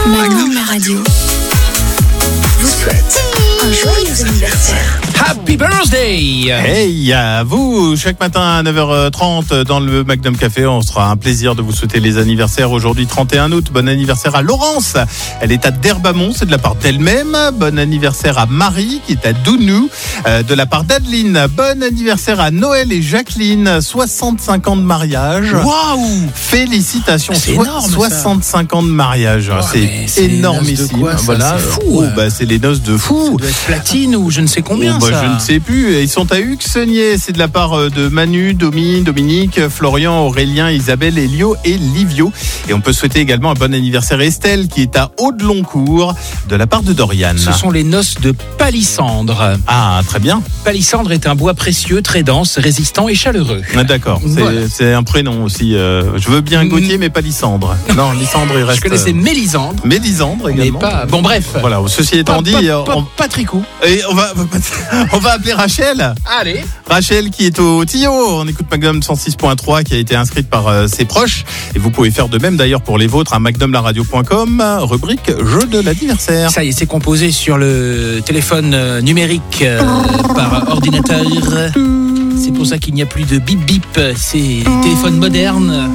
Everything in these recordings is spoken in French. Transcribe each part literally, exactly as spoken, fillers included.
Magnum la radio vous souhaite un joyeux anniversaire. Happy birthday! Hey, à vous, chaque matin à neuf heures trente dans le Magnum Café, on sera un plaisir de vous souhaiter les anniversaires. Aujourd'hui, trente et un août, bon anniversaire à Laurence, elle est à Derbamont, c'est de la part d'elle-même. Bon anniversaire à Marie, qui est à Dounou, euh, de la part d'Adeline. Bon anniversaire à Noël et Jacqueline, soixante-cinq ans de mariage. Waouh! Félicitations, c'est so- énorme, soixante-cinq ans de mariage, Oh, c'est, c'est énormissime. quoi, ça, voilà, c'est fou, oh, hein. bah, c'est les noces de fou. Ça doit être platine ou je ne sais combien, Oh, bah, ça. je ne sais plus. Ils sont à Huxenier. C'est de la part de Manu, Domi, Dominique, Florian, Aurélien, Isabelle, Elio et Livio. Et on peut souhaiter également un bon anniversaire à Estelle, qui est à Audeloncourt, de la part de Dorian. Ce sont les noces de palissandre. Ah, très bien. Palissandre est un bois précieux, très dense, résistant et chaleureux. Ah, d'accord. C'est, Voilà. c'est un prénom aussi. Euh, je veux bien Gauthier, mais pas Lysandre. Non, Lysandre, il reste. Je connaissais Mélisandre, Mélisandre mais également. pas. Bon, bref. Voilà. Ceci étant Pas, dit, pas, euh, pas, on, pas tricot. et on va, on va appeler Rachel. Allez. Rachel qui est au Tillot, on écoute Magnum cent six point trois, qui a été inscrite par euh, ses proches. Et vous pouvez faire de même d'ailleurs pour les vôtres à magnum la radio point com, rubrique jeu de l'anniversaire. Ça y est, c'est composé sur le téléphone euh, numérique euh, par ordinateur. C'est pour ça qu'il n'y a plus de bip bip. C'est des téléphones modernes.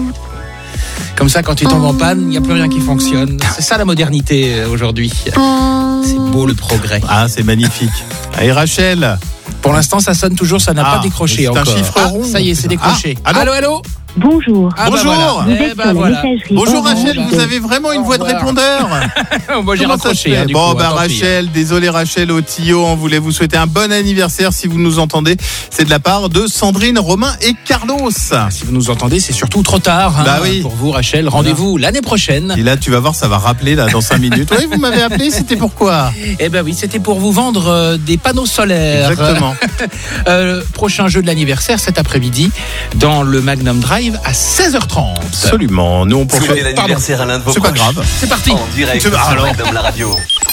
Comme ça, quand tu tombes en panne, il n'y a plus rien qui fonctionne. C'est ça la modernité euh, aujourd'hui. C'est beau le progrès. Ah, c'est magnifique. Allez Rachel. Pour l'instant, ça sonne toujours, ça n'a Ah, pas décroché c'est un encore. chiffre Ah, rond. ça y est, c'est décroché. Ah, allô allô, allô. Bonjour. Ah, bah Bonjour. voilà. Vous Eh êtes bah sur la voilà. messagerie Bonjour Orange. Rachel, vous avez vraiment une Au voix de revoir. répondeur. Moi, j'ai Comment ça se raccroché. fait hein, du Bon, coup, bah tant pis. Rachel, désolé Rachel au Tillot, on voulait vous souhaiter un bon anniversaire si vous nous entendez. C'est de la part de Sandrine, Romain et Carlos. Si vous nous entendez, c'est surtout trop tard. hein, Bah oui. Pour vous, Rachel, rendez-vous l'année prochaine. Et là, tu vas voir, ça va rappeler là dans cinq minutes. Oui, vous m'avez appelé, c'était pourquoi? Eh ben oui, c'était pour vous vendre euh, des panneaux solaires. Exactement. Euh, prochain jeu de l'anniversaire cet après-midi dans le Magnum Drive à seize heures trente. Absolument. Nous, on peut Souhaitez faire. l'anniversaire à l'un de vos C'est pas proches. grave. C'est parti. En direct C'est- sur alors. Magnum la radio.